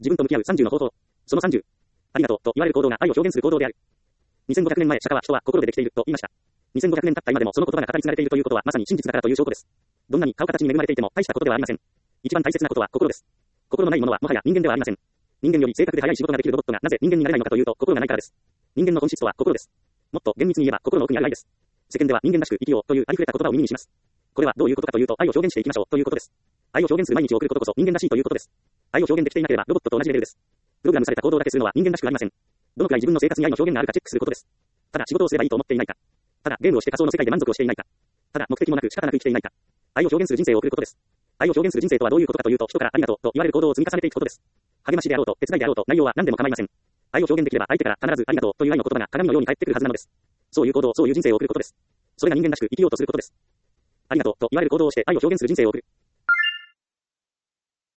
自分と向き合う30の方法。その30。ありがとうと言われる行動が愛を表現する行動である。2500年前、釈迦は人は心でできていると言いました。2500年経った今でもその言葉が語り継がれているということはまさに真実だからという証拠です。どんなに顔形に恵まれていても大したことではありません。一番大切なことは心です。心のないものはもはや人間ではありません。人間より正確で早い仕事ができるロボットがなぜ人間になれないのかというと心がないからです。人間の本質とは心です。もっと厳密に言えば心の奥にある愛です。世間では人間らしく生きようというありふれた言葉を耳にします。これはどういうことかというと愛を表現していきましょうということです。愛を表現する毎日を送ることこそ人間らしいということです。愛を表現できていなければロボットと同じレベルです。プログラムされた行動だけするのは人間らしくありません。どのくらい自分の生活に愛の表現があるかチェックすることです。ただ仕事をすればいいと思っていないか。ただゲームをして仮想の世界で満足をしていないか。ただ目的もなく仕方なく生きていないか。愛を表現する人生を送ることです。愛を表現する人生とはどういうことかというと、人からありがとうと言われる行動を積み重ねていくことです。励ましであろうと手伝いであろうと内容は何でも構いません。愛を表現できれば相手から必ずありがとうという愛の言葉が鏡のように返ってくるはずなのです。そういう行動、そういう人生を送ることです。それが人間らしく生きようとすることです。ありがとうと言われる行動をして愛を表現する人生を送る。